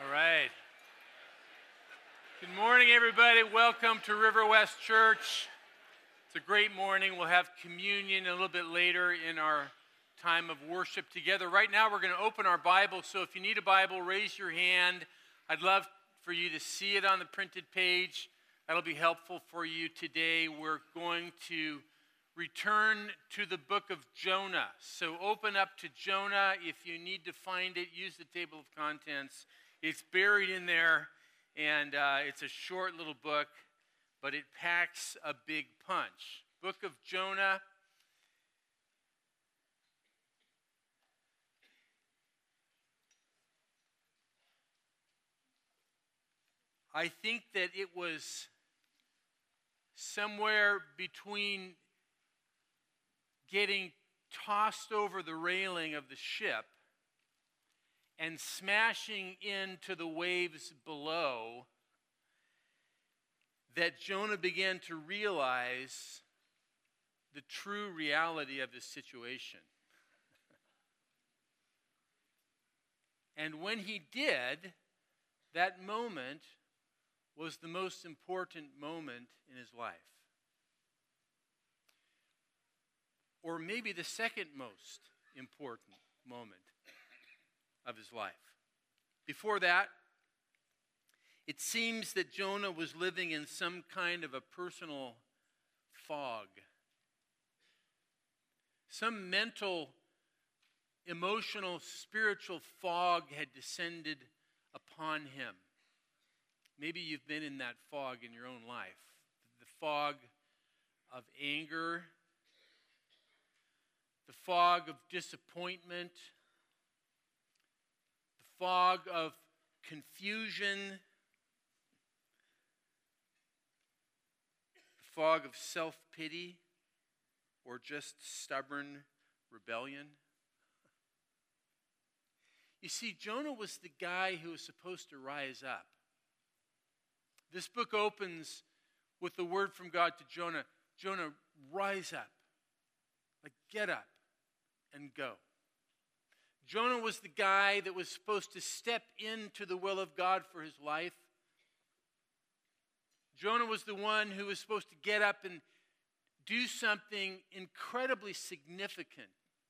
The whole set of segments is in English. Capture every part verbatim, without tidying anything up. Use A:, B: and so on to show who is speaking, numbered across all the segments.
A: All right. Good morning, everybody. Welcome to River West Church. It's a great morning. We'll have communion a little bit later in our time of worship together. Right now, we're going to open our Bible. So if you need a Bible, raise your hand. I'd love for you to see it on the printed page. That'll be helpful for you today. We're going to return to the book of Jonah. So open up to Jonah. If you need to find it, use the table of contents. It's buried in there, and uh, it's a short little book, but it packs a big punch. Book of Jonah. I think that it was somewhere between getting tossed over the railing of the ship and smashing into the waves below that Jonah began to realize the true reality of his situation. And when he did, that moment was the most important moment in his life. Or maybe the second most important moment of his life. Before that, it seems that Jonah was living in some kind of a personal fog. Some mental, emotional, spiritual fog had descended upon him. Maybe you've been in that fog in your own life. The fog of anger, the fog of disappointment, the fog of confusion, the fog of self-pity, or just stubborn rebellion. You see, Jonah was the guy who was supposed to rise up. This book opens with the word from God to Jonah. Jonah, rise up. Like, get up and go. Jonah was the guy that was supposed to step into the will of God for his life. Jonah was the one who was supposed to get up and do something incredibly significant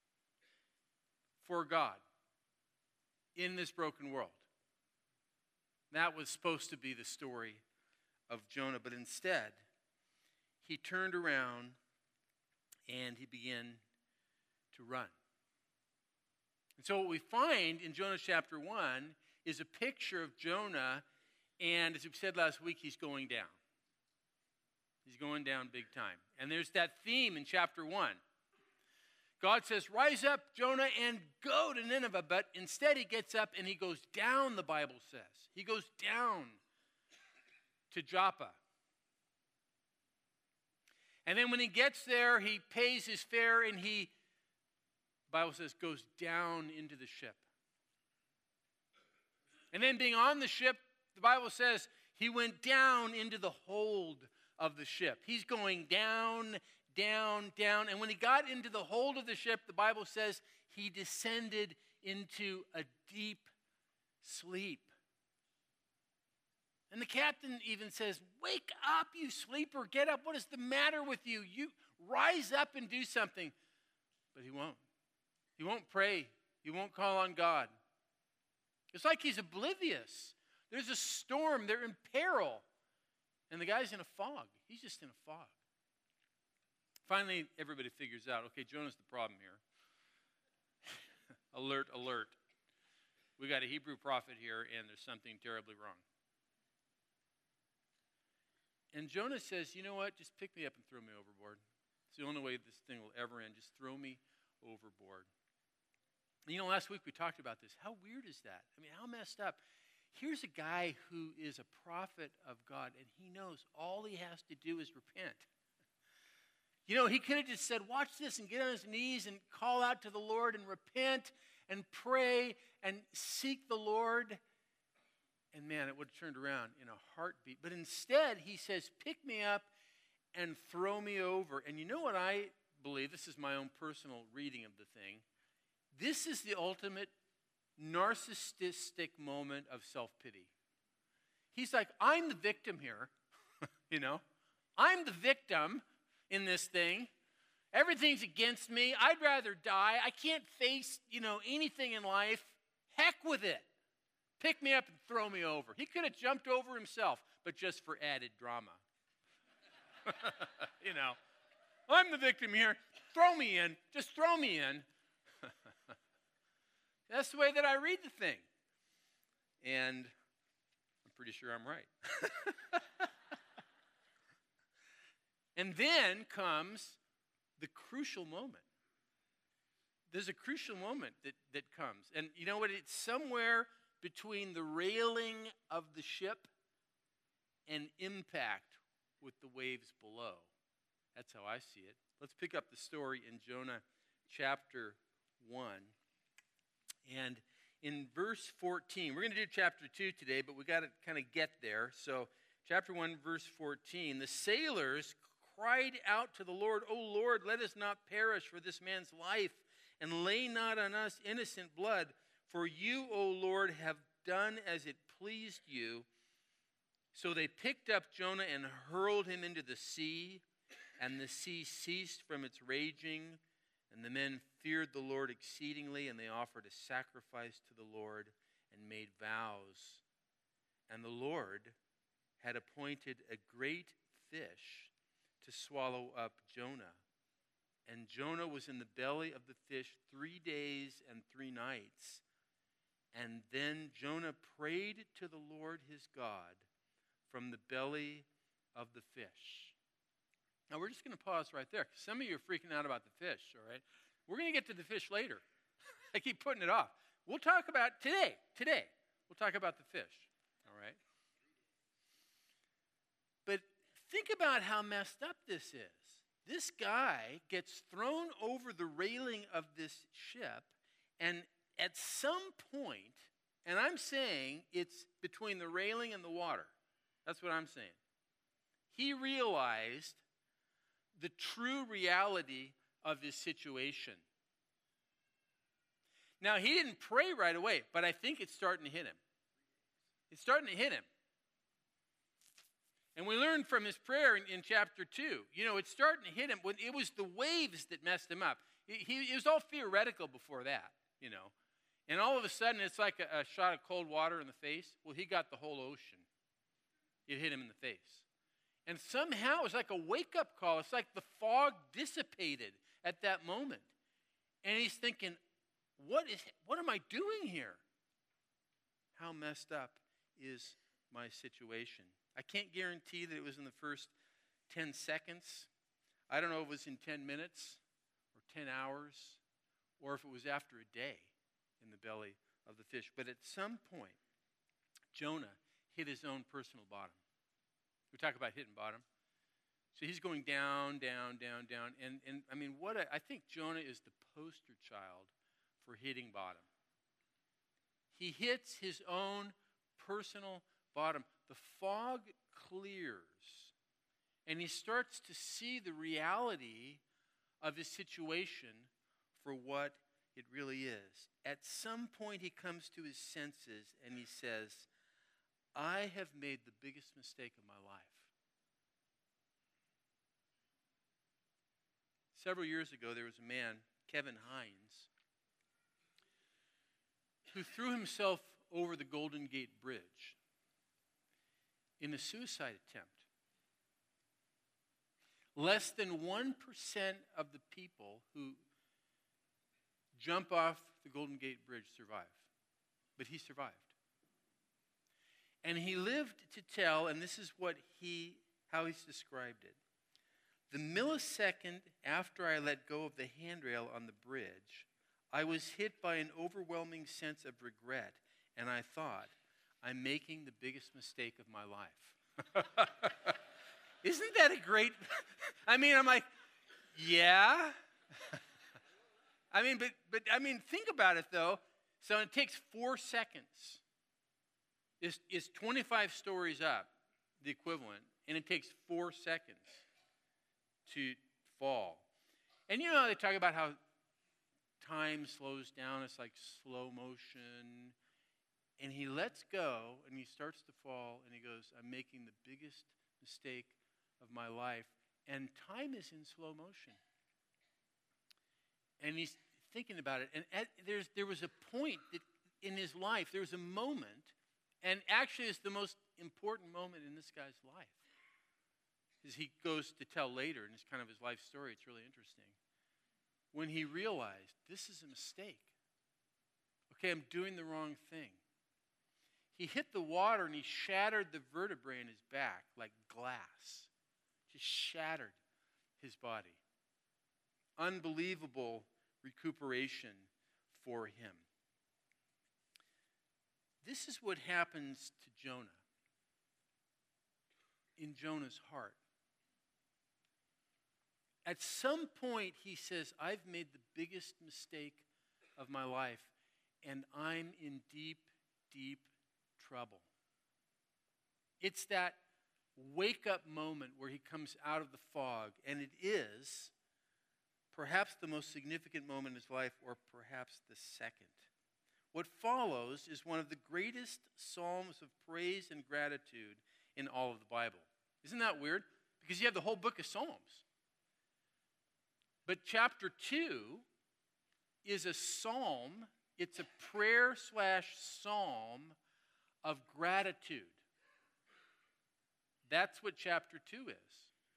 A: for God in this broken world. That was supposed to be the story of Jonah, but instead, he turned around and he began to run. And so what we find in Jonah chapter one is a picture of Jonah, and as we said last week, he's going down. He's going down big time. And there's that theme in chapter one. God says, rise up, Jonah, and go to Nineveh. But instead he gets up and he goes down, the Bible says. He goes down to Joppa. And then when he gets there, he pays his fare and he, the Bible says, goes down into the ship. And then being on the ship, the Bible says, he went down into the hold of the ship. He's going down, down, down. And when he got into the hold of the ship, the Bible says he descended into a deep sleep. And the captain even says, wake up, you sleeper. Get up. What is the matter with you? You rise up and do something. But he won't. He won't pray. He won't call on God. It's like he's oblivious. There's a storm. They're in peril. And the guy's in a fog. He's just in a fog. Finally, everybody figures out, okay, Jonah's the problem here. Alert, alert. We got a Hebrew prophet here, and there's something terribly wrong. And Jonah says, you know what? Just pick me up and throw me overboard. It's the only way this thing will ever end. Just throw me overboard. And you know, last week we talked about this. How weird is that? I mean, how messed up? Here's a guy who is a prophet of God, and he knows all he has to do is repent. You know, he could have just said, watch this and get on his knees and call out to the Lord and repent and pray and seek the Lord. And man, it would have turned around in a heartbeat. But instead, he says, pick me up and throw me over. And you know what I believe? This is my own personal reading of the thing. This is the ultimate narcissistic moment of self-pity. He's like, I'm the victim here, you know. I'm the victim in this thing. Everything's against me. I'd rather die. I can't face, you know, anything in life. Heck with it. Pick me up and throw me over. He could have jumped over himself, but just for added drama. You know, I'm the victim here. Throw me in. Just throw me in. That's the way that I read the thing. And I'm pretty sure I'm right. And then comes the crucial moment. There's a crucial moment that, that comes. And you know what? It's somewhere between the railing of the ship and impact with the waves below. That's how I see it. Let's pick up the story in Jonah chapter one. And in verse fourteen, we're going to do chapter two today, but we got to kind of get there. So chapter one, verse fourteen, the sailors cried out to the Lord, O Lord, let us not perish for this man's life, and lay not on us innocent blood. For you, O Lord, have done as it pleased you. So they picked up Jonah and hurled him into the sea, and the sea ceased from its raging, and the men feared the Lord exceedingly, and they offered a sacrifice to the Lord and made vows. And the Lord had appointed a great fish to swallow up Jonah. And Jonah was in the belly of the fish three days and three nights. And then Jonah prayed to the Lord his God from the belly of the fish. Now we're just going to pause right there, because some of you are freaking out about the fish, all right? We're going to get to the fish later. I keep putting it off. We'll talk about today, today, we'll talk about the fish, all right? But think about how messed up this is. This guy gets thrown over the railing of this ship, and at some point, and I'm saying it's between the railing and the water. That's what I'm saying. He realized the true reality of his situation. Now, he didn't pray right away, but I think it's starting to hit him. It's starting to hit him. And we learned from his prayer in, in chapter two. You know, it's starting to hit him. When it was the waves that messed him up. He, he, it was all theoretical before that, you know. And all of a sudden, it's like a, a shot of cold water in the face. Well, he got the whole ocean. It hit him in the face. And somehow, it was like a wake-up call. It's like the fog dissipated at that moment. And he's thinking, what is, what am I doing here? How messed up is my situation? I can't guarantee that it was in the first ten seconds. I don't know if it was in ten minutes or ten hours or if it was after a day in the belly of the fish. But at some point, Jonah hit his own personal bottom. We talk about hitting bottom. So he's going down, down, down, down. And, and I mean, what a, I think Jonah is the poster child for hitting bottom. He hits his own personal bottom. The fog clears, and he starts to see the reality of his situation for what it really is. At some point, he comes to his senses, and he says, I have made the biggest mistake of my life. Several years ago, there was a man, Kevin Hines, who threw himself over the Golden Gate Bridge in a suicide attempt. Less than one percent of the people who jump off the Golden Gate Bridge survive. But he survived. And he lived to tell, and this is what he, how he's described it. The millisecond after I let go of the handrail on the bridge, I was hit by an overwhelming sense of regret, and I thought, I'm making the biggest mistake of my life. Isn't that a great, I mean, I'm like, yeah. I mean, but, but, I mean, think about it, though. So it takes four seconds. It's, it's twenty-five stories up, the equivalent, and it takes four seconds to fall. And you know, they talk about how time slows down. It's like slow motion. And he lets go, and he starts to fall, and he goes, I'm making the biggest mistake of my life. And time is in slow motion. And he's thinking about it. And at, there's, there was a point that in his life, there was a moment, and actually it's the most important moment in this guy's life. As he goes to tell later, and it's kind of his life story, it's really interesting. When he realized, this is a mistake. Okay, I'm doing the wrong thing. He hit the water and he shattered the vertebrae in his back like glass. Just shattered his body. Unbelievable recuperation for him. This is what happens to Jonah. In Jonah's heart. At some point, he says, I've made the biggest mistake of my life, and I'm in deep, deep trouble. It's that wake-up moment where he comes out of the fog, and it is perhaps the most significant moment in his life, or perhaps the second. What follows is one of the greatest psalms of praise and gratitude in all of the Bible. Isn't that weird? Because you have the whole book of Psalms. But chapter two is a psalm. It's a prayer slash psalm of gratitude. That's what chapter two is.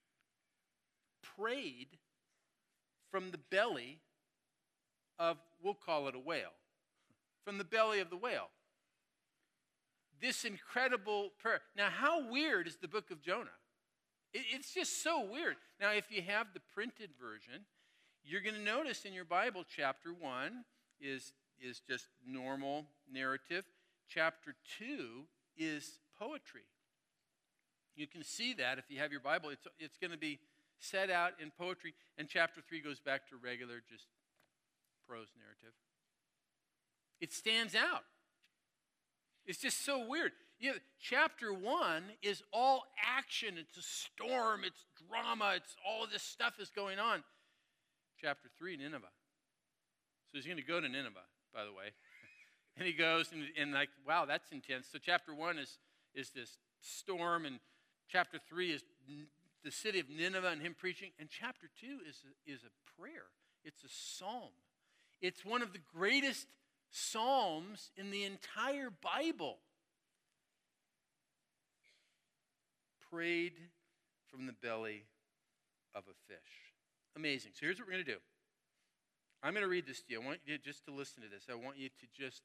A: Prayed from the belly of, we'll call it a whale. From the belly of the whale. This incredible prayer. Now, how weird is the book of Jonah? It, it's just so weird. Now, if you have the printed version, you're going to notice in your Bible, chapter one is, is just normal narrative. Chapter two is poetry. You can see that if you have your Bible. It's, it's going to be set out in poetry. And chapter three goes back to regular, just prose narrative. It stands out. It's just so weird. You know, chapter one is all action. It's a storm. It's drama. It's all of this stuff is going on. Chapter three, Nineveh. So he's going to go to Nineveh, by the way. And he goes and, and like, wow, that's intense. So chapter one is, is this storm, and chapter three is the city of Nineveh and him preaching. And chapter two is a, is a prayer. It's a psalm. It's one of the greatest psalms in the entire Bible. Prayed from the belly of a fish. Amazing. So here's what we're going to do. I'm going to read this to you. I want you just to listen to this. I want you to just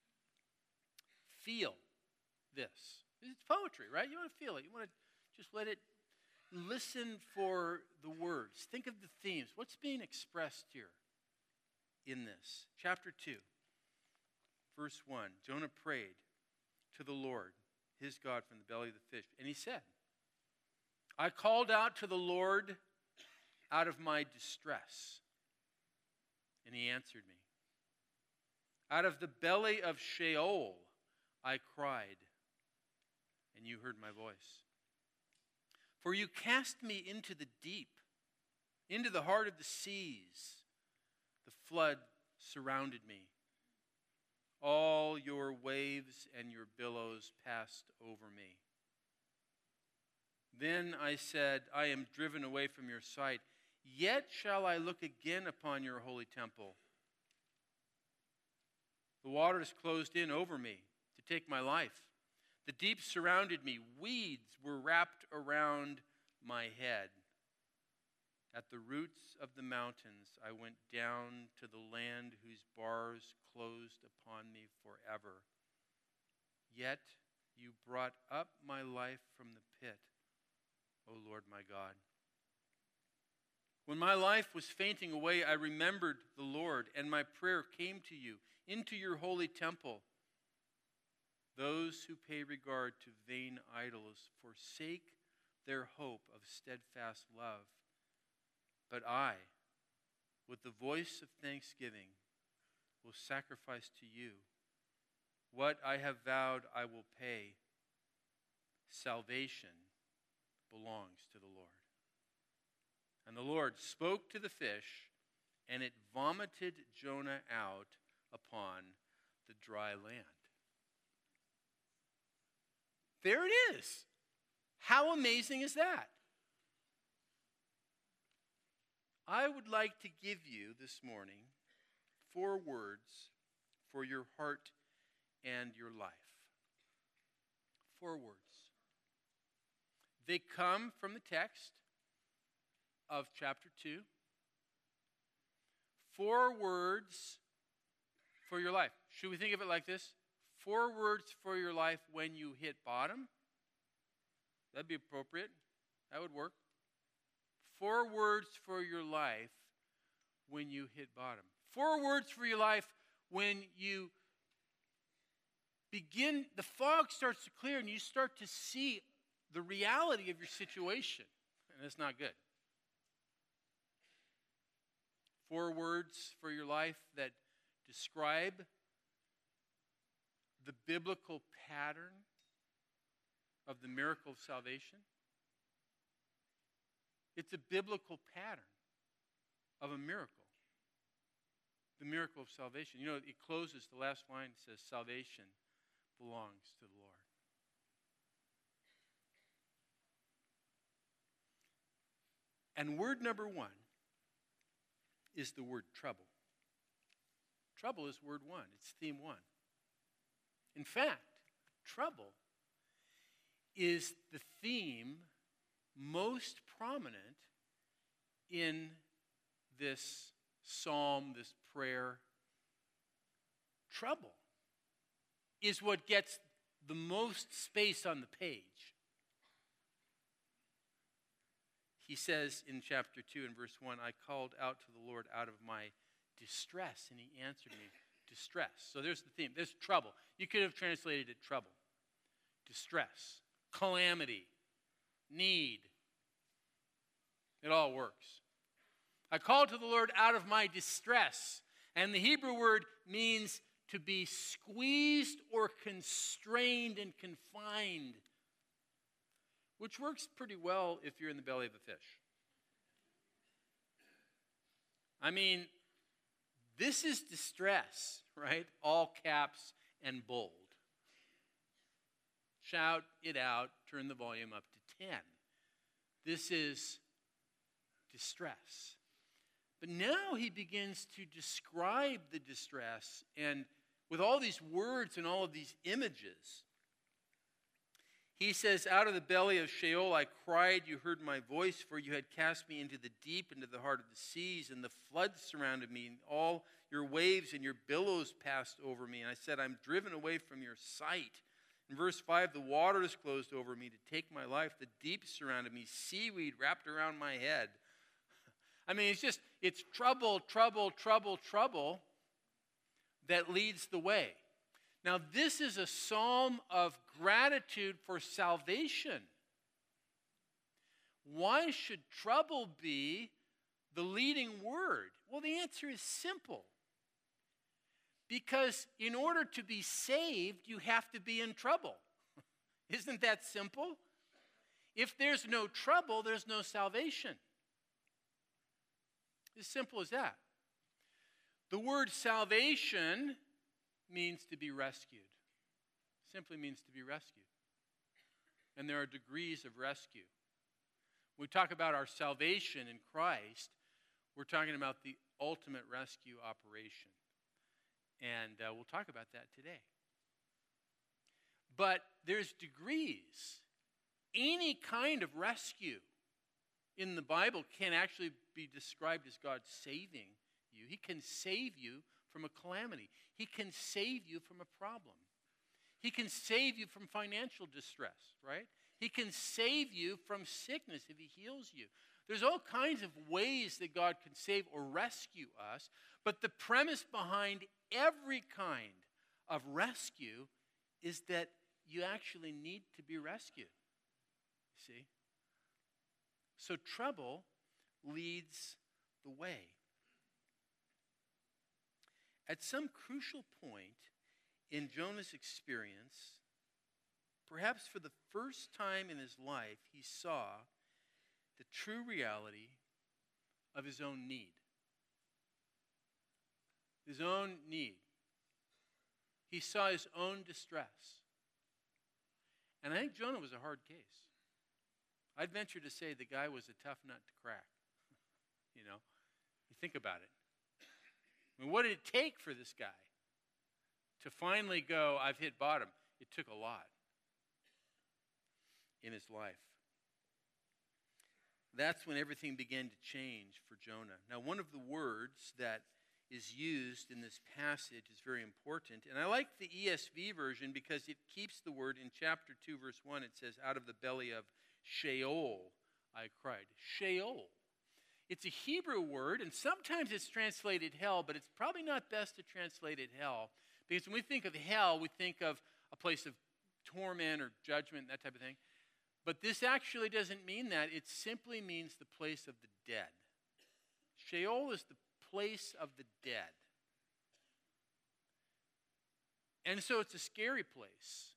A: feel this. It's poetry, right? You want to feel it. You want to just let it listen for the words. Think of the themes. What's being expressed here in this? Chapter two, verse one. Jonah prayed to the Lord, his God, from the belly of the fish. And he said, I called out to the Lord out of my distress, and he answered me. Out of the belly of Sheol I cried, and you heard my voice. For you cast me into the deep, into the heart of the seas. The flood surrounded me. All your waves and your billows passed over me. Then I said, I am driven away from your sight. Yet shall I look again upon your holy temple. The waters closed in over me to take my life. The deep surrounded me. Weeds were wrapped around my head. At the roots of the mountains I went down to the land whose bars closed upon me forever. Yet you brought up my life from the pit, O Lord my God. When my life was fainting away, I remembered the Lord, and my prayer came to you into your holy temple. Those who pay regard to vain idols forsake their hope of steadfast love. But I, with the voice of thanksgiving, will sacrifice to you. What I have vowed I will pay. Salvation belongs to the Lord. And the Lord spoke to the fish, and it vomited Jonah out upon the dry land. There it is. How amazing is that? I would like to give you this morning four words for your heart and your life. Four words. They come from the text of chapter two. Four words for your life. Should we think of it like this? Four words for your life when you hit bottom. That'd be appropriate. That would work. Four words for your life when you hit bottom. Four words for your life when you begin, the fog starts to clear and you start to see the reality of your situation. And it's not good. Four words for your life that describe the biblical pattern of the miracle of salvation. It's a biblical pattern of a miracle. The miracle of salvation. You know, it closes, the last line says, salvation belongs to the Lord. And word number one is the word trouble. Trouble is word one. It's theme one. In fact, trouble is the theme most prominent in this psalm, this prayer. Trouble is what gets the most space on the page. He says in chapter two and verse one, I called out to the Lord out of my distress, and he answered me. Distress. So there's the theme. There's trouble. You could have translated it trouble. Distress. Calamity. Need. It all works. I called to the Lord out of my distress. And the Hebrew word means to be squeezed or constrained and confined, which works pretty well if you're in the belly of a fish. I mean, this is distress, right? All caps and bold. Shout it out, turn the volume up to ten. This is distress. But now he begins to describe the distress, and with all these words and all of these images, he says, out of the belly of Sheol I cried, you heard my voice, for you had cast me into the deep, into the heart of the seas, and the floods surrounded me, and all your waves and your billows passed over me. And I said, I'm driven away from your sight. In verse five, the waters closed over me to take my life. The deep surrounded me. Seaweed wrapped around my head. I mean, it's just, it's trouble, trouble, trouble, trouble that leads the way. Now, this is a psalm of gratitude for salvation. Why should trouble be the leading word? Well, the answer is simple. Because in order to be saved, you have to be in trouble. Isn't that simple? If there's no trouble, there's no salvation. As simple as that. The word salvation means to be rescued. Simply means to be rescued. And there are degrees of rescue. When we talk about our salvation in Christ, we're talking about the ultimate rescue operation. And uh, we'll talk about that today. But there's degrees. Any kind of rescue in the Bible can actually be described as God saving you. He can save you from a calamity. He can save you from a problem. He can save you from financial distress, right? He can save you from sickness if he heals you. There's all kinds of ways that God can save or rescue us, but the premise behind every kind of rescue is that you actually need to be rescued. See? So trouble leads the way. At some crucial point in Jonah's experience, perhaps for the first time in his life, he saw the true reality of his own need. his own need. He saw his own distress. And I think Jonah was a hard case. I'd venture to say the guy was a tough nut to crack. You know, you think about it. I mean, what did it take for this guy to finally go, I've hit bottom? It took a lot in his life. That's when everything began to change for Jonah. Now, one of the words that is used in this passage is very important. And I like the E S V version because it keeps the word in chapter two, verse one. It says, out of the belly of Sheol I cried. Sheol. It's a Hebrew word, and sometimes it's translated hell, but it's probably not best to translate it hell. Because when we think of hell, we think of a place of torment or judgment, that type of thing. But this actually doesn't mean that. It simply means the place of the dead. Sheol is the place of the dead. And so it's a scary place.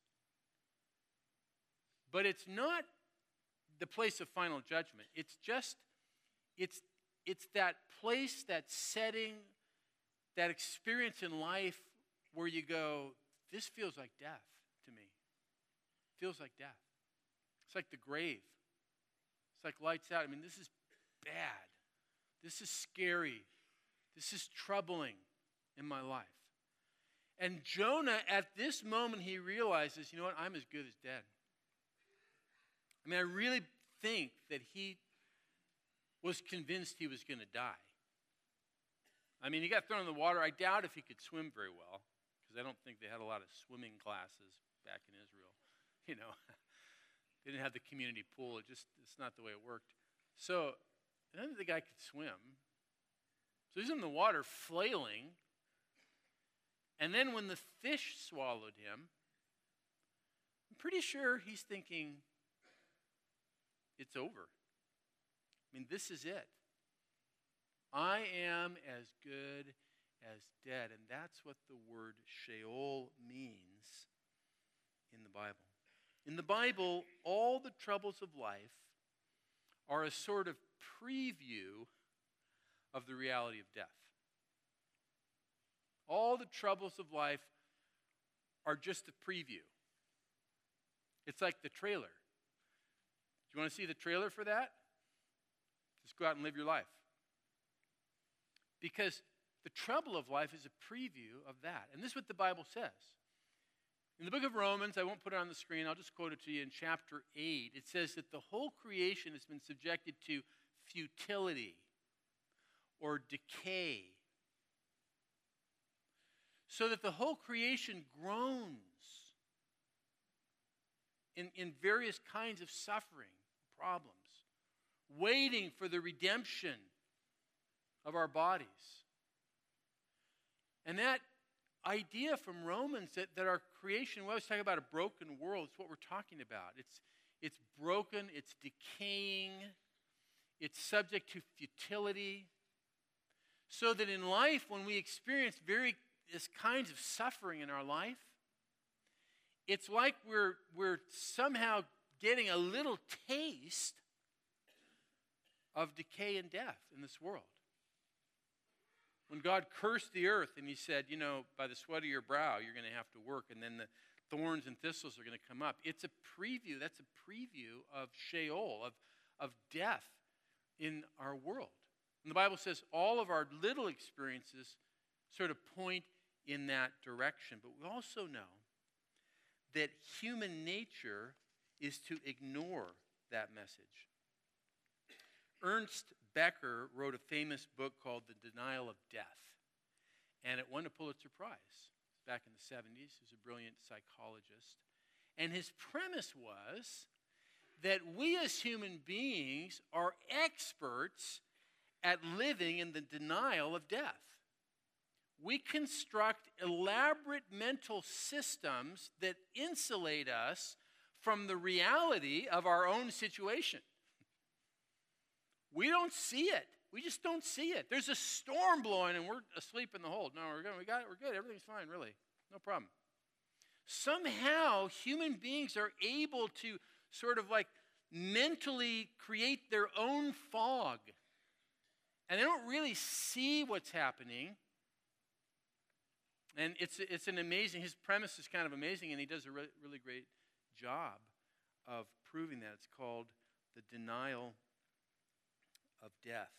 A: But it's not the place of final judgment. It's just, it's, it's that place, that setting, that experience in life where you go, this feels like death to me. It feels like death. It's like the grave. It's like lights out. I mean, this is bad. This is scary. This is troubling in my life. And Jonah, at this moment, he realizes, you know what, I'm as good as dead. I mean, I really think that he was convinced he was going to die. I mean, he got thrown in the water. I doubt if he could swim very well, because I don't think they had a lot of swimming classes back in Israel. You know, they didn't have the community pool. It just, it's not the way it worked. So, I don't think the guy could swim. So he's in the water flailing. And then when the fish swallowed him, I'm pretty sure he's thinking, it's over. I mean, this is it. I am as good as dead. And that's what the word Sheol means in the Bible. In the Bible, all the troubles of life are a sort of preview of the reality of death. All the troubles of life are just a preview. It's like the trailer. Do you want to see the trailer for that? Just go out and live your life. Because the trouble of life is a preview of that. And this is what the Bible says. In the book of Romans, I won't put it on the screen, I'll just quote it to you in chapter eight. It says that the whole creation has been subjected to futility or decay, so that the whole creation groans in, in various kinds of suffering, problems, waiting for the redemption of our bodies. And that idea from Romans that, that our creation, we always talk about a broken world, it's what we're talking about. It's, it's broken, it's decaying, it's subject to futility. So that in life, when we experience various kinds of suffering in our life, it's like we're, we're somehow getting a little taste of decay and death in this world. When God cursed the earth and he said, you know, by the sweat of your brow, you're going to have to work, and then the thorns and thistles are going to come up. It's a preview. That's a preview of Sheol, of, of death in our world. And the Bible says all of our little experiences sort of point in that direction. But we also know that human nature is to ignore that message. Ernst Becker wrote a famous book called The Denial of Death, and it won a Pulitzer Prize back in the seventies. He was a brilliant psychologist. And his premise was that we as human beings are experts at living in the denial of death. We construct elaborate mental systems that insulate us from the reality of our own situation. We don't see it. We just don't see it. There's a storm blowing and we're asleep in the hold. No, we're good. We got it. We're good. Everything's fine, really. No problem. Somehow, human beings are able to sort of like mentally create their own fog. And they don't really see what's happening. And it's it's an amazing, his premise is kind of amazing, and he does a re- really great job of proving that. It's called The Denial of Death.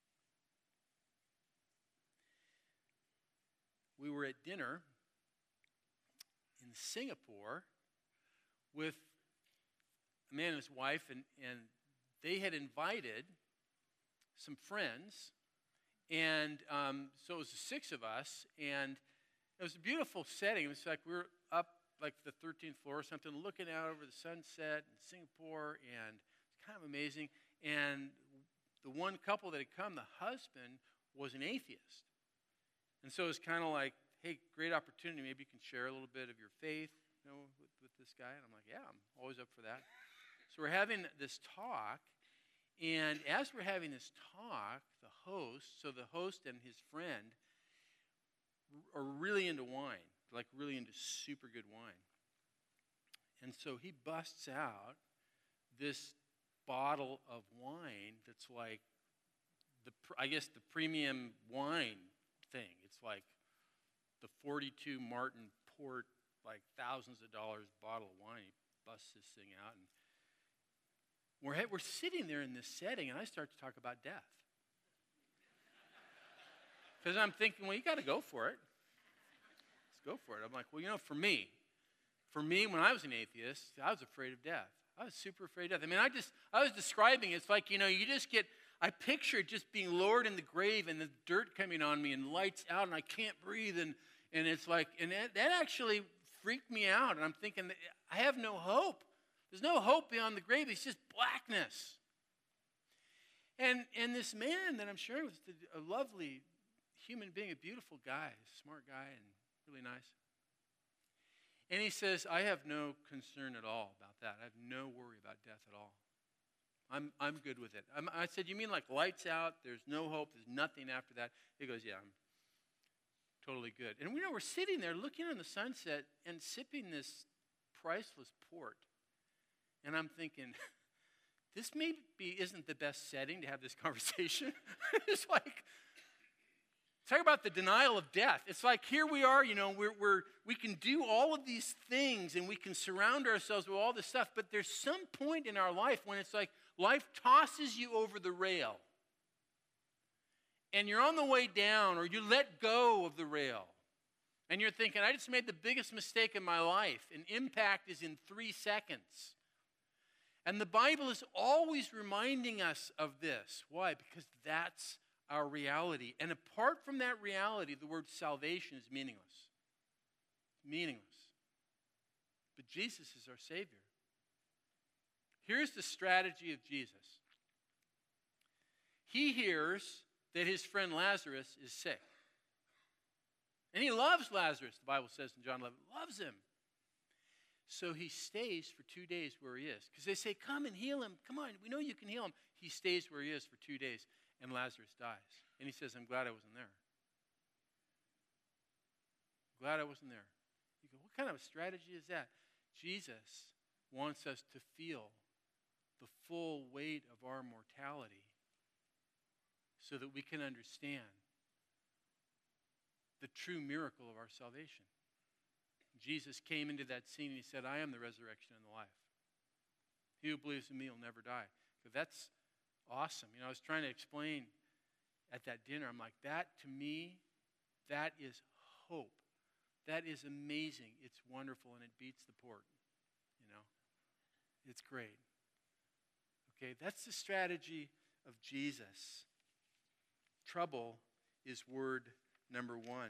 A: We were at dinner in Singapore with a man and his wife, and, and they had invited some friends, and um, so it was the six of us, and it was a beautiful setting. It was like we were up like the thirteenth floor or something, looking out over the sunset in Singapore, and it's kind of amazing. And the one couple that had come, the husband, was an atheist. And so it was kind of like, hey, great opportunity. Maybe you can share a little bit of your faith, you know, with, with this guy. And I'm like, yeah, I'm always up for that. So we're having this talk, and as we're having this talk, the host, so the host and his friend are really into wine, like really into super good wine. And so he busts out this bottle of wine that's like, the I guess the premium wine thing. It's like the forty-two Martin Port, like thousands of dollars bottle of wine. He busts this thing out, and we're, we're sitting there in this setting, and I start to talk about death. Because I'm thinking, well, you got to go for it. Let's go for it. I'm like, well, you know, for me, for me, when I was an atheist, I was afraid of death. I was super afraid of death. I mean, I just, I was describing, it's like, you know, you just get, I picture just being lowered in the grave and the dirt coming on me and lights out and I can't breathe. And, and it's like, and that, that actually freaked me out. And I'm thinking, I have no hope. There's no hope beyond the grave. It's just blackness. And, and this man that I'm sharing with, a lovely human being, a beautiful guy, a smart guy, and really nice. And he says, I have no concern at all about that. I have no worry about death at all. I'm I'm good with it. I'm, I said, you mean like lights out, there's no hope, there's nothing after that? He goes, yeah, I'm totally good. And we know we're sitting there looking on the sunset and sipping this priceless port. And I'm thinking, this maybe isn't the best setting to have this conversation. It's like, talk about the denial of death. It's like here we are, you know, we're, we're, we can do all of these things and we can surround ourselves with all this stuff, but there's some point in our life when it's like life tosses you over the rail. And you're on the way down, or you let go of the rail. And you're thinking, I just made the biggest mistake in my life. And impact is in three seconds. And the Bible is always reminding us of this. Why? Because that's our reality. And apart from that reality, the word salvation is meaningless. Meaningless. But Jesus is our Savior. Here's the strategy of Jesus. He hears that his friend Lazarus is sick. And he loves Lazarus, the Bible says in John eleven. Loves him. So he stays for two days where he is. Because they say, come and heal him. Come on, we know you can heal him. He stays where he is for two days. And Lazarus dies. And he says, I'm glad I wasn't there. Glad I wasn't there. You go, what kind of a strategy is that? Jesus wants us to feel the full weight of our mortality so that we can understand the true miracle of our salvation. Jesus came into that scene and he said, I am the resurrection and the life. He who believes in me will never die. So that's awesome. You know, I was trying to explain at that dinner, I'm like, that to me, that is hope. That is amazing. It's wonderful, and it beats the port. You know, it's great. Okay, that's the strategy of Jesus. Trouble is word number one.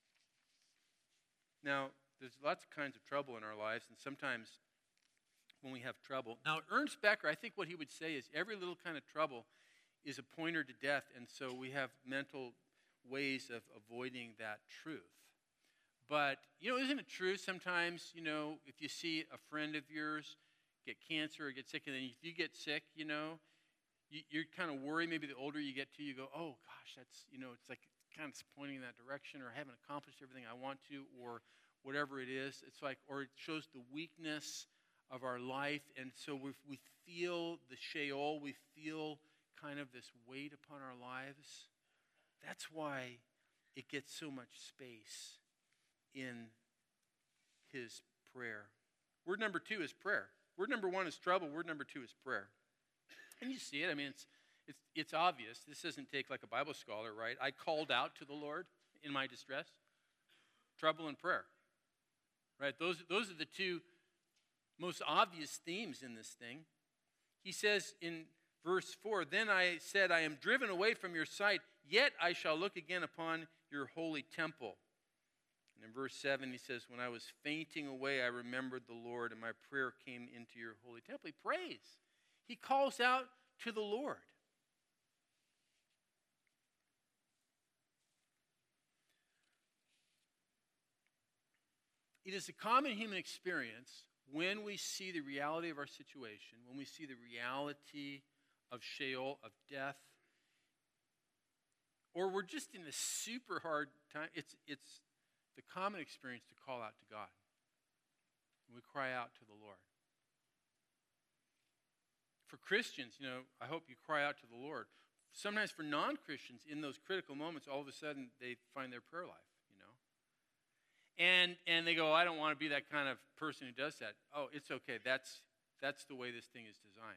A: Now, there's lots of kinds of trouble in our lives, and sometimes when we have trouble. Now, Ernst Becker, I think what he would say is every little kind of trouble is a pointer to death, and so we have mental ways of avoiding that truth. But, you know, isn't it true sometimes, you know, if you see a friend of yours get cancer or get sick, and then if you get sick, you know, you, you're kind of worried. Maybe the older you get to, you go, oh, gosh, that's, you know, it's like kind of pointing in that direction, or I haven't accomplished everything I want to, or whatever it is. It's like, or it shows the weakness of our life, and so we, we feel the Sheol, we feel kind of this weight upon our lives. That's why it gets so much space in his prayer. Word number two is prayer. Word number one is trouble. Word number two is prayer. And you see it. I mean, it's it's it's obvious. This doesn't take like a Bible scholar, right? I called out to the Lord in my distress. Trouble and prayer. Right? Those, those are the two most obvious themes in this thing. He says in verse four, then I said, I am driven away from your sight, yet I shall look again upon your holy temple. And in verse seven, he says, when I was fainting away, I remembered the Lord, and my prayer came into your holy temple. He prays. He calls out to the Lord. It is a common human experience when we see the reality of our situation, when we see the reality of Sheol, of death, or we're just in a super hard time. It's, it's the common experience to call out to God. We cry out to the Lord. For Christians, you know, I hope you cry out to the Lord. Sometimes for non-Christians, in those critical moments, all of a sudden they find their prayer life. And and they go, I don't want to be that kind of person who does that. Oh, it's okay. That's that's the way this thing is designed.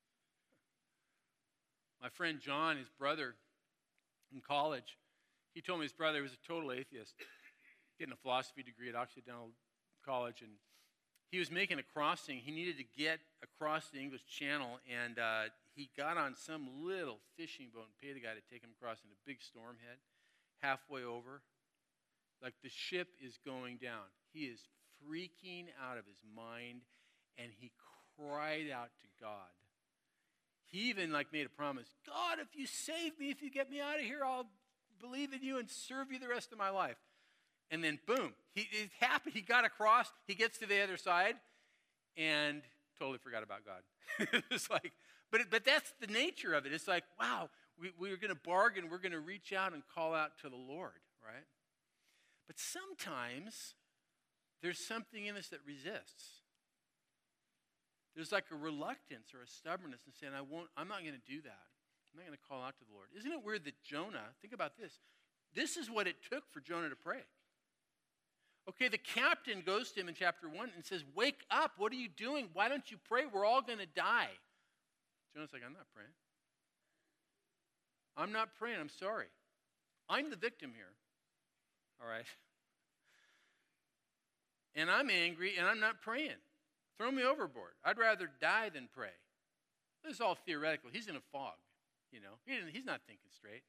A: My friend John, his brother in college, he told me his brother was a total atheist, getting a philosophy degree at Occidental College, and he was making a crossing. He needed to get across the English Channel, and uh, he got on some little fishing boat and paid a guy to take him across in a big storm head. Halfway over, like the ship is going down. He is freaking out of his mind, and he cried out to God. He even like made a promise, God, if you save me, if you get me out of here, I'll believe in you and serve you the rest of my life. And then boom, he, it happened. He got across, he gets to the other side, and totally forgot about God. It's like, but, but that's the nature of it. It's like, wow, we, we're going to bargain. We're going to reach out and call out to the Lord, right? But sometimes there's something in us that resists. There's like a reluctance or a stubbornness in saying, I won't, I'm not going to do that. I'm not going to call out to the Lord. Isn't it weird that Jonah, think about this. This is what it took for Jonah to pray. Okay, the captain goes to him in chapter one and says, wake up. What are you doing? Why don't you pray? We're all going to die. Jonah's like, I'm not praying. I'm not praying. I'm sorry. I'm the victim here. All right? And I'm angry, and I'm not praying. Throw me overboard. I'd rather die than pray. This is all theoretical. He's in a fog, you know. He he's not thinking straight.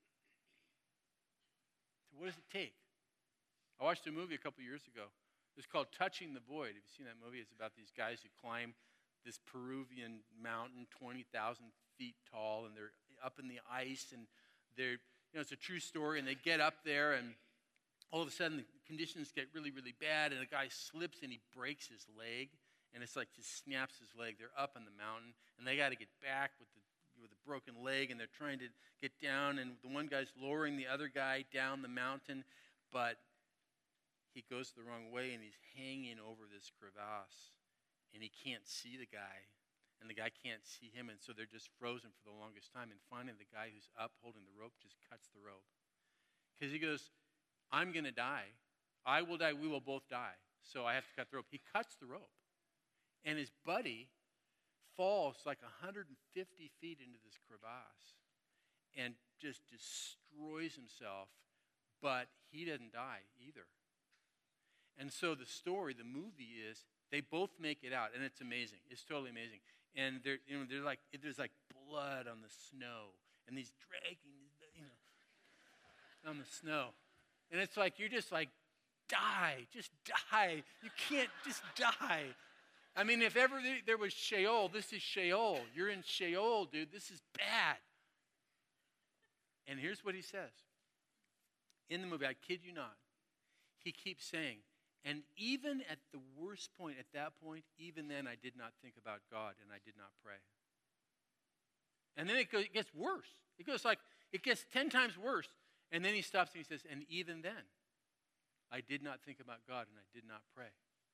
A: So what does it take? I watched a movie a couple years ago. It's called Touching the Void. Have you seen that movie? It's about these guys who climb this Peruvian mountain, twenty thousand feet tall, and they're up in the ice, and they're, you know, it's a true story, and they get up there, and all of a sudden, the conditions get really, really bad, and a guy slips and he breaks his leg, and it's like just snaps his leg. They're up on the mountain, and they got to get back with the with a broken leg, and they're trying to get down, and the one guy's lowering the other guy down the mountain, but he goes the wrong way, and he's hanging over this crevasse, and he can't see the guy, and the guy can't see him, and so they're just frozen for the longest time, and finally the guy who's up holding the rope just cuts the rope, because he goes, I'm going to die. I will die. We will both die. So I have to cut the rope. He cuts the rope. And his buddy falls like one hundred fifty feet into this crevasse and just destroys himself, but he doesn't die either. And so the story, the movie is, they both make it out, and it's amazing. It's totally amazing. And they're, you know, they're like, there's like blood on the snow, and he's dragging, you know, on the snow. And it's like, you're just like, die, just die. You can't just die. I mean, if ever there was Sheol, this is Sheol. You're in Sheol, dude. This is bad. And here's what he says. In the movie, I kid you not, he keeps saying, and even at the worst point, at that point, even then I did not think about God and I did not pray. And then it, goes, it gets worse. It goes like, it gets ten times worse. And then he stops and he says, and even then, I did not think about God and I did not pray.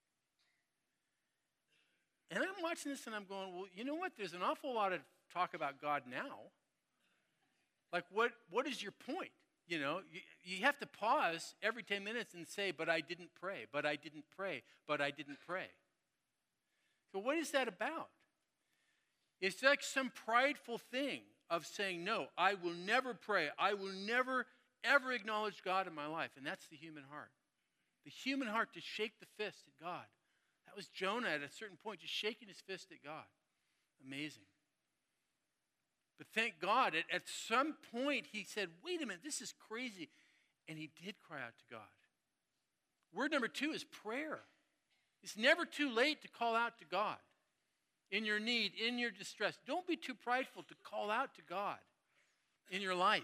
A: And I'm watching this and I'm going, well, you know what? There's an awful lot of talk about God now. Like, what, what is your point? You know, you, you have to pause every ten minutes and say, but I didn't pray, but I didn't pray, but I didn't pray. So what is that about? It's like some prideful thing of saying, no, I will never pray. I will never, ever acknowledge God in my life. And that's the human heart. The human heart to shake the fist at God. That was Jonah at a certain point, just shaking his fist at God. Amazing. But thank God, at, at some point he said, wait a minute, this is crazy. And he did cry out to God. Word number two is prayer. It's never too late to call out to God. In your need, in your distress. Don't be too prideful to call out to God in your life.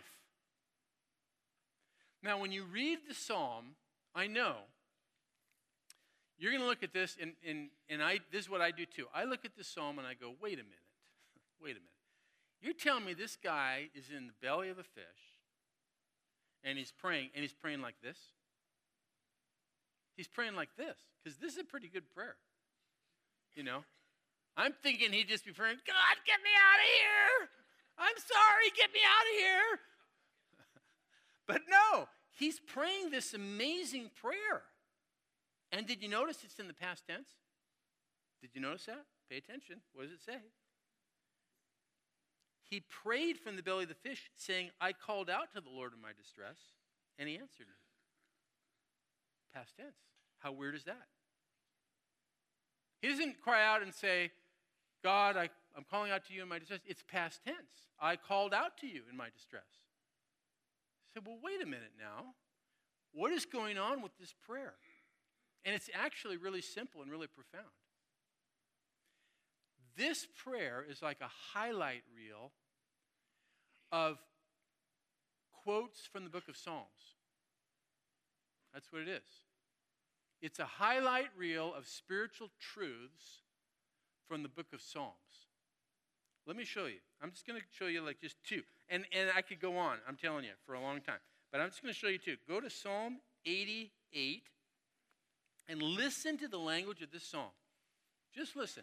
A: Now, when you read the psalm, I know you're going to look at this, and, and, and I, this is what I do too. I look at the psalm and I go, wait a minute. Wait a minute. You're telling me this guy is in the belly of a fish, and he's praying, and he's praying like this? He's praying like this, because this is a pretty good prayer. You know? I'm thinking he'd just be praying, God, get me out of here. I'm sorry, get me out of here. But no, he's praying this amazing prayer. And did you notice it's in the past tense? Did you notice that? Pay attention. What does it say? He prayed from the belly of the fish, saying, I called out to the Lord in my distress, and he answered me. Past tense. How weird is that? He doesn't cry out and say, God, I, I'm calling out to you in my distress. It's past tense. I called out to you in my distress. I said, well, wait a minute now. What is going on with this prayer? And it's actually really simple and really profound. This prayer is like a highlight reel of quotes from the book of Psalms. That's what it is. It's a highlight reel of spiritual truths from the book of Psalms. Let me show you. I'm just going to show you like just two. And, and I could go on, I'm telling you, for a long time. But I'm just going to show you two. Go to Psalm eighty-eight and listen to the language of this psalm. Just listen.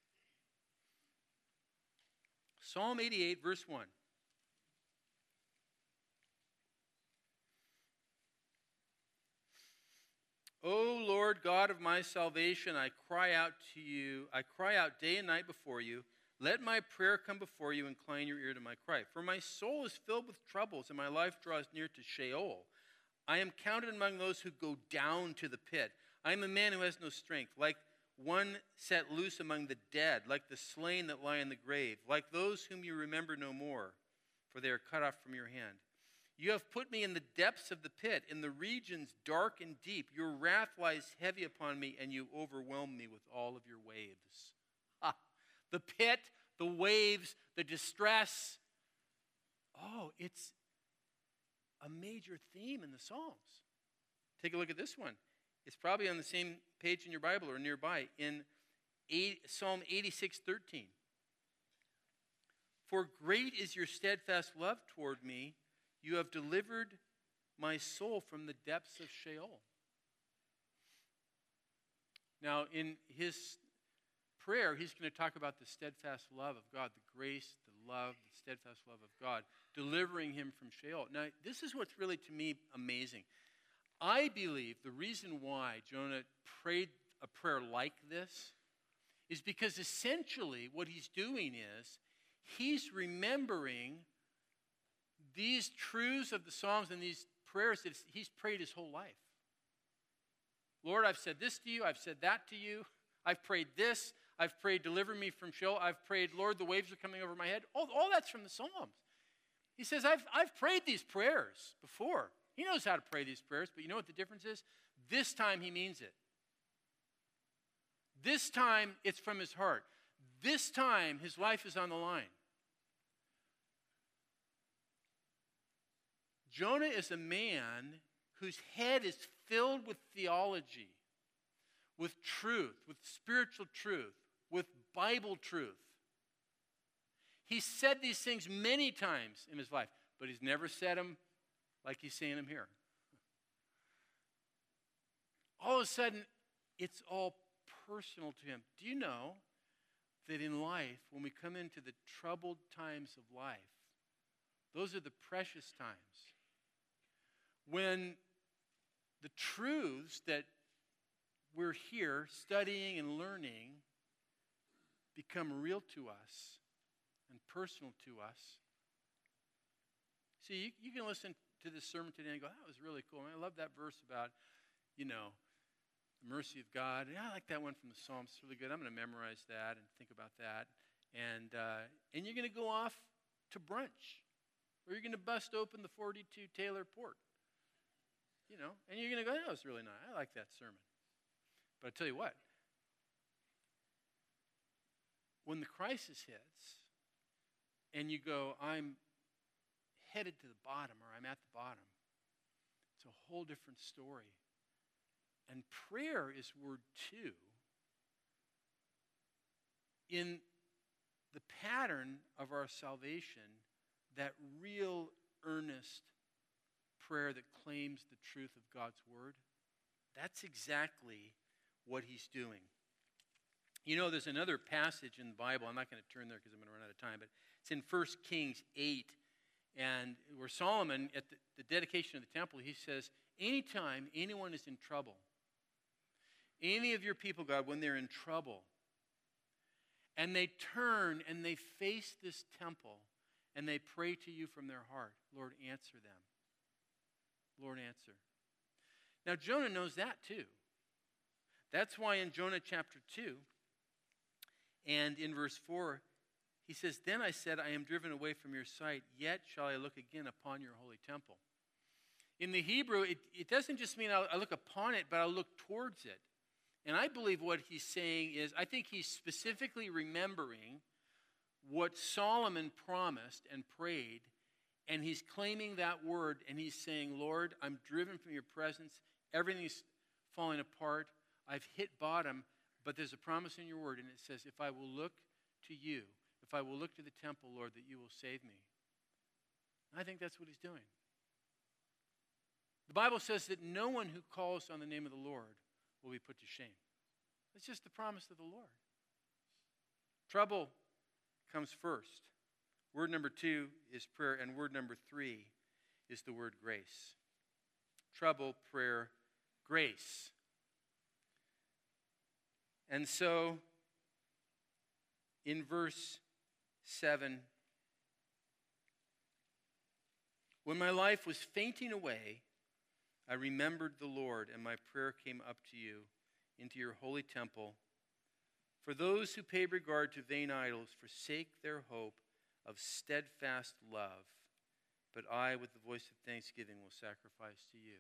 A: Psalm eighty-eight, verse one. O Lord God of my salvation, I cry out to you. I cry out day and night before you. Let my prayer come before you. Incline your ear to my cry. For my soul is filled with troubles, and my life draws near to Sheol. I am counted among those who go down to the pit. I am a man who has no strength, like one set loose among the dead, like the slain that lie in the grave, like those whom you remember no more, for they are cut off from your hand. You have put me in the depths of the pit, in the regions dark and deep. Your wrath lies heavy upon me, and you overwhelm me with all of your waves. Ah, the pit, the waves, the distress. Oh, it's a major theme in the Psalms. Take a look at this one. It's probably on the same page in your Bible or nearby, in Psalm eighty-six, thirteen. For great is your steadfast love toward me. You have delivered my soul from the depths of Sheol. Now, in his prayer, he's going to talk about the steadfast love of God, the grace, the love, the steadfast love of God, delivering him from Sheol. Now, this is what's really, to me, amazing. I believe the reason why Jonah prayed a prayer like this is because essentially what he's doing is he's remembering these truths of the Psalms and these prayers that he's prayed his whole life. Lord, I've said this to you. I've said that to you. I've prayed this. I've prayed, deliver me from Sheol. I've prayed, Lord, the waves are coming over my head. All, all that's from the Psalms. He says, I've, I've prayed these prayers before. He knows how to pray these prayers, but you know what the difference is? This time he means it. This time it's from his heart. This time his life is on the line. Jonah is a man whose head is filled with theology, with truth, with spiritual truth, with Bible truth. He's said these things many times in his life, but he's never said them like he's saying them here. All of a sudden, it's all personal to him. Do you know that in life, when we come into the troubled times of life, those are the precious times. when the truths that we're here studying and learning become real to us and personal to us. See, you, you can listen to this sermon today and go, that was really cool. Man, I love that verse about, you know, the mercy of God. Yeah, I like that one from the Psalms. It's really good. I'm going to memorize that and think about that. And uh, and you're going to go off to brunch. Or you're going to bust open the forty-two Taylor Port. You know, and you're going to go, that was really nice. I like that sermon. But I tell you what, when the crisis hits and you go, I'm headed to the bottom or I'm at the bottom, it's a whole different story. And prayer is word two in the pattern of our salvation, that real earnest prayer that claims the truth of God's word. That's exactly what he's doing. You know, there's another passage in the Bible. I'm not going to turn there because I'm going to run out of time, but it's in First Kings eight, and where Solomon, at the, the dedication of the temple, he says, anytime anyone is in trouble, any of your people, God, when they're in trouble, and they turn and they face this temple, and they pray to you from their heart, Lord, answer them. Lord, answer. Now, Jonah knows that too. That's why in Jonah chapter two, and in verse four, he says, then I said, I am driven away from your sight, yet shall I look again upon your holy temple. In the Hebrew, it, it doesn't just mean I'll, I look upon it, but I'll look towards it. And I believe what he's saying is, I think he's specifically remembering what Solomon promised and prayed, and he's claiming that word, and he's saying, Lord, I'm driven from your presence. Everything's falling apart. I've hit bottom, but there's a promise in your word, and it says, if I will look to you, if I will look to the temple, Lord, that you will save me. I think that's what he's doing. The Bible says that no one who calls on the name of the Lord will be put to shame. That's just the promise of the Lord. Trouble comes first. Word number two is prayer, and word number three is the word grace. Trouble, prayer, grace. And so, in verse seven, when my life was fainting away, I remembered the Lord, and my prayer came up to you into your holy temple. For those who pay regard to vain idols forsake their hope of steadfast love, but I, with the voice of thanksgiving, will sacrifice to you.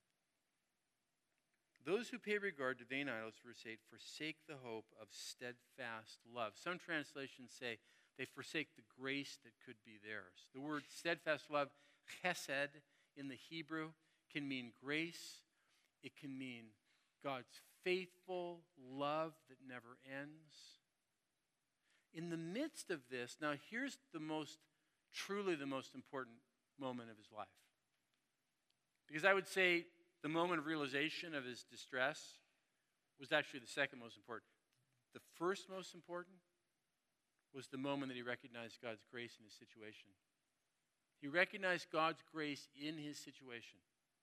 A: Those who pay regard to vain idols forsake, forsake the hope of steadfast love. Some translations say they forsake the grace that could be theirs. The word steadfast love, chesed, in the Hebrew, can mean grace. It can mean God's faithful love that never ends. In the midst of this, now here's the most, truly the most important moment of his life. Because I would say the moment of realization of his distress was actually the second most important. The first most important was the moment that he recognized God's grace in his situation. He recognized God's grace in his situation.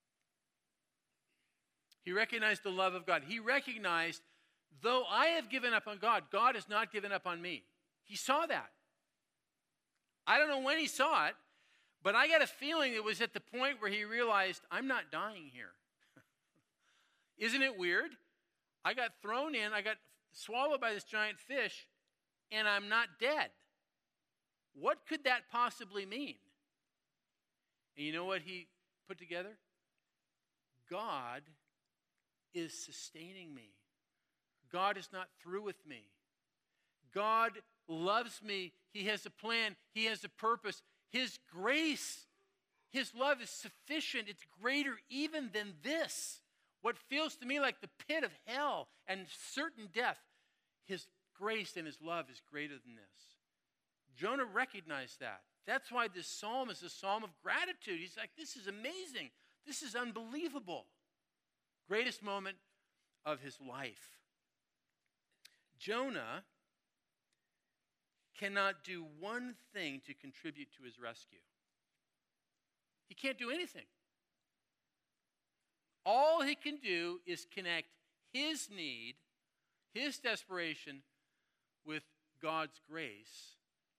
A: He recognized the love of God. He recognized, though I have given up on God, God has not given up on me. He saw that. I don't know when he saw it, but I got a feeling it was at the point where he realized, I'm not dying here. Isn't it weird? I got thrown in, I got swallowed by this giant fish, and I'm not dead. What could that possibly mean? And you know what he put together? God is sustaining me. God is not through with me. God loves me. He has a plan. He has a purpose. His grace, his love is sufficient. It's greater even than this. What feels to me like the pit of hell and certain death, his grace and his love is greater than this. Jonah recognized that. That's why this psalm is a psalm of gratitude. He's like, this is amazing. This is unbelievable. Greatest moment of his life. Jonah cannot do one thing to contribute to his rescue. He can't do anything. All he can do is connect his need, his desperation, with God's grace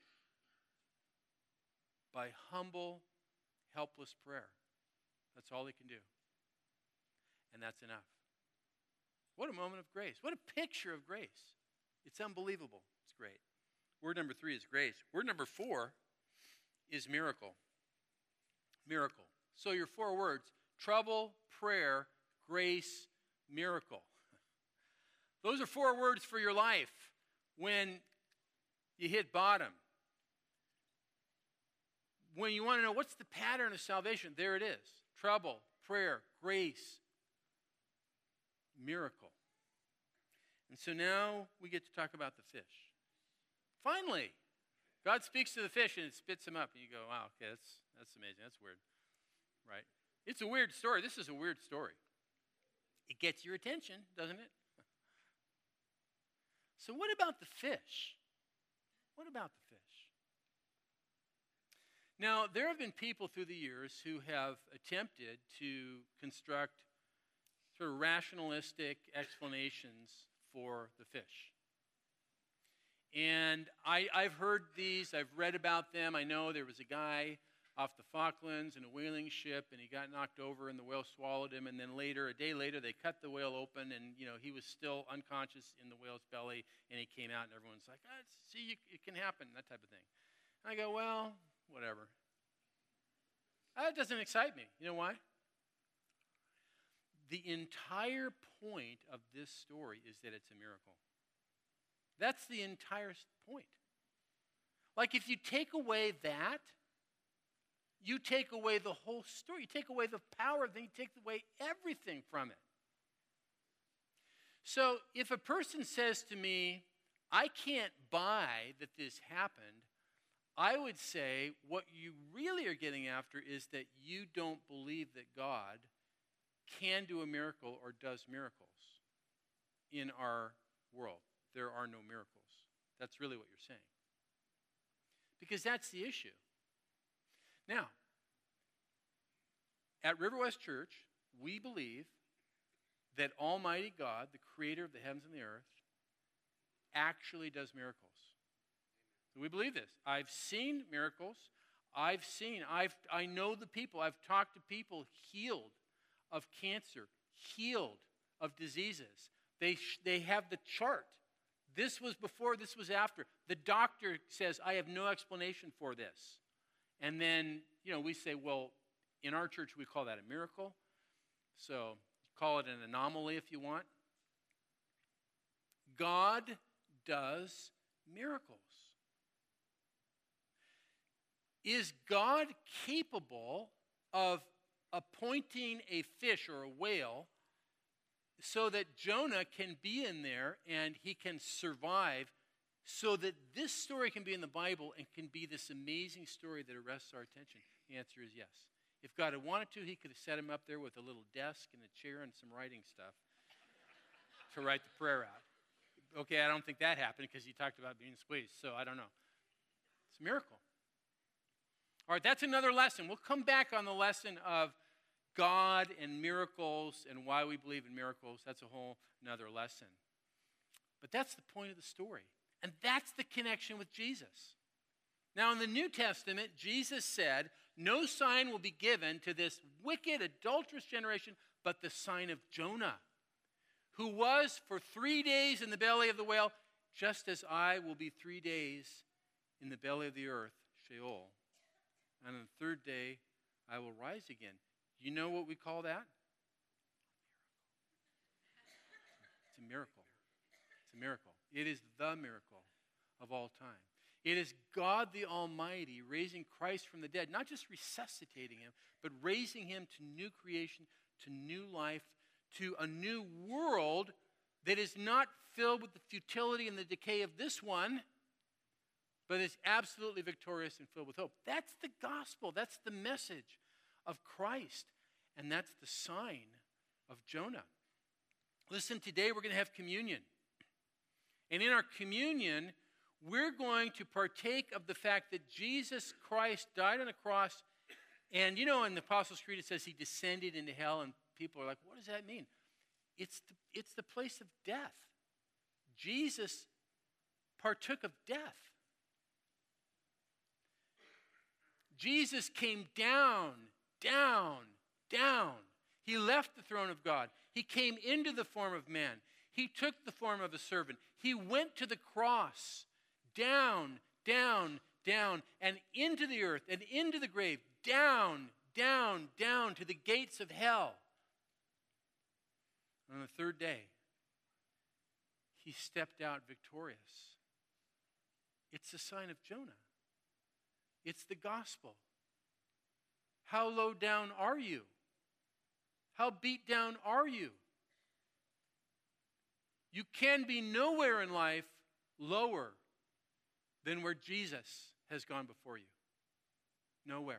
A: by humble, helpless prayer. That's all he can do. And that's enough. What a moment of grace. What a picture of grace. It's unbelievable. It's great. Word number three is grace. Word number four is miracle. Miracle. So your four words: trouble, prayer, grace, miracle. Those are four words for your life when you hit bottom. When you want to know what's the pattern of salvation, there it is. Trouble, prayer, grace, miracle. And so now we get to talk about the fish. Finally, God speaks to the fish and it spits him up. And you go, wow, okay, that's, that's amazing. That's weird, right? It's a weird story. This is a weird story. It gets your attention, doesn't it? So what about the fish? What about the fish? Now, there have been people through the years who have attempted to construct sort of rationalistic explanations for the fish. And I, I've heard these, I've read about them. I know there was a guy off the Falklands in a whaling ship, and he got knocked over, and the whale swallowed him. And then later, a day later, they cut the whale open, and you know he was still unconscious in the whale's belly, and he came out, and everyone's like, oh, "See, it can happen," that type of thing. And I go, "Well, whatever." That doesn't excite me. You know why? The entire point of this story is that it's a miracle. That's the entire point. Like, if you take away that, you take away the whole story. You take away the power of it. You take away everything from it. So if a person says to me, I can't buy that this happened, I would say what you really are getting after is that you don't believe that God can do a miracle or does miracles in our world. There are no miracles. That's really what you're saying. Because that's the issue. Now, at River West Church, we believe that Almighty God, the creator of the heavens and the earth, actually does miracles. So we believe this. I've seen miracles. I've seen, I've, I know the people. I've talked to people healed of cancer, healed of diseases. They, sh- they have the chart. This was before, this was after. The doctor says, I have no explanation for this. And then, you know, we say, well, in our church, we call that a miracle. So call it an anomaly if you want. God does miracles. Is God capable of appointing a fish or a whale so that Jonah can be in there and he can survive, so that this story can be in the Bible and can be this amazing story that arrests our attention? The answer is yes. If God had wanted to, he could have set him up there with a little desk and a chair and some writing stuff to write the prayer out. Okay, I don't think that happened because he talked about being squeezed, so I don't know. It's a miracle. All right, that's another lesson. We'll come back on the lesson of God and miracles and why we believe in miracles. That's a whole another lesson. But that's the point of the story. And that's the connection with Jesus. Now, in the New Testament, Jesus said, no sign will be given to this wicked, adulterous generation but the sign of Jonah, who was for three days in the belly of the whale, just as I will be three days in the belly of the earth, Sheol. And on the third day, I will rise again. You know what we call that? It's a miracle. It's a miracle. It is the miracle of all time. It is God the Almighty raising Christ from the dead, not just resuscitating him, but raising him to new creation, to new life, to a new world that is not filled with the futility and the decay of this one, but is absolutely victorious and filled with hope. That's the gospel. That's the message of Christ. And that's the sign of Jonah. Listen, today we're going to have communion. And in our communion, we're going to partake of the fact that Jesus Christ died on the cross. And you know, in the Apostles' Creed, it says he descended into hell and people are like, what does that mean? It's the, it's the place of death. Jesus partook of death. Jesus came down, down, down. He left the throne of God. He came into the form of man. He took the form of a servant. He went to the cross, down, down, down, and into the earth and into the grave, down, down, down to the gates of hell. On the third day, he stepped out victorious. It's the sign of Jonah. It's the gospel. How low down are you? How beat down are you? You can be nowhere in life lower than where Jesus has gone before you. Nowhere.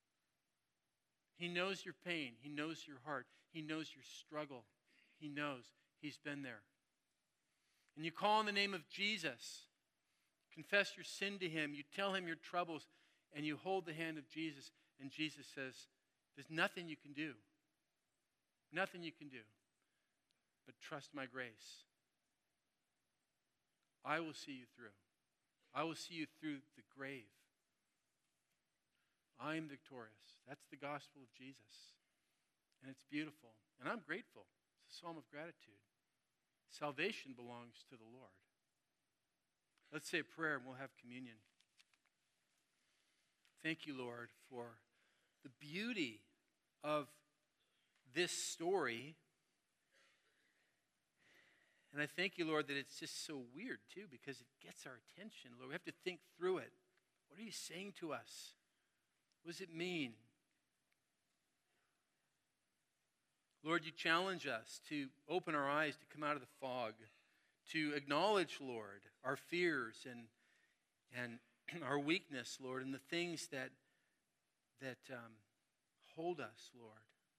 A: He knows your pain. He knows your heart. He knows your struggle. He knows. He's been there. And you call on the name of Jesus. Confess your sin to him. You tell him your troubles. And you hold the hand of Jesus. And Jesus says, there's nothing you can do. Nothing you can do. But trust my grace. I will see you through. I will see you through the grave. I am victorious. That's the gospel of Jesus. And it's beautiful. And I'm grateful. It's a psalm of gratitude. Salvation belongs to the Lord. Let's say a prayer and we'll have communion. Thank you, Lord, for the beauty of this story. And I thank you, Lord, that it's just so weird, too, because it gets our attention. Lord, we have to think through it. What are you saying to us? What does it mean? Lord, you challenge us to open our eyes, to come out of the fog, to acknowledge, Lord, our fears and, and our weakness, Lord, and the things that, that um, hold us, Lord.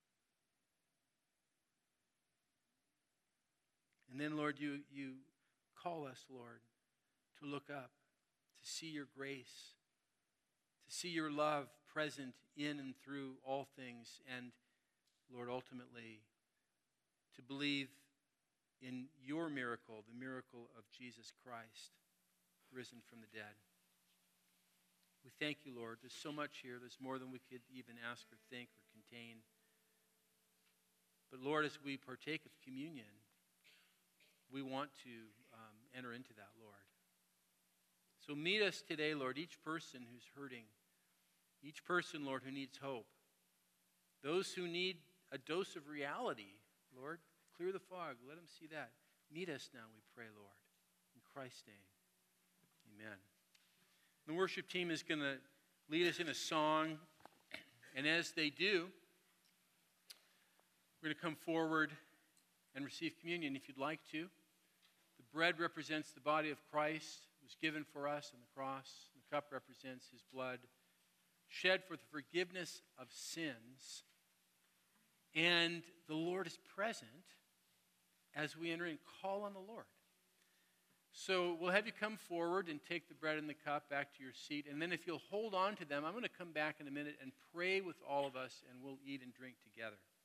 A: And then, Lord, you, you call us, Lord, to look up, to see your grace, to see your love present in and through all things, and, Lord, ultimately, to believe in your miracle, the miracle of Jesus Christ, risen from the dead. We thank you, Lord. There's so much here. There's more than we could even ask or think or contain. But, Lord, as we partake of communion, we want to um, enter into that, Lord. So meet us today, Lord, each person who's hurting, each person, Lord, who needs hope, those who need a dose of reality, Lord, clear the fog, let them see that. Meet us now, we pray, Lord, in Christ's name, amen. The worship team is going to lead us in a song, and as they do, we're going to come forward and receive communion if you'd like to. The bread represents the body of Christ. It was given for us on the cross. The cup represents his blood shed for the forgiveness of sins. And the Lord is present as we enter and call on the Lord. So we'll have you come forward and take the bread and the cup back to your seat. And then if you'll hold on to them, I'm going to come back in a minute and pray with all of us, and we'll eat and drink together.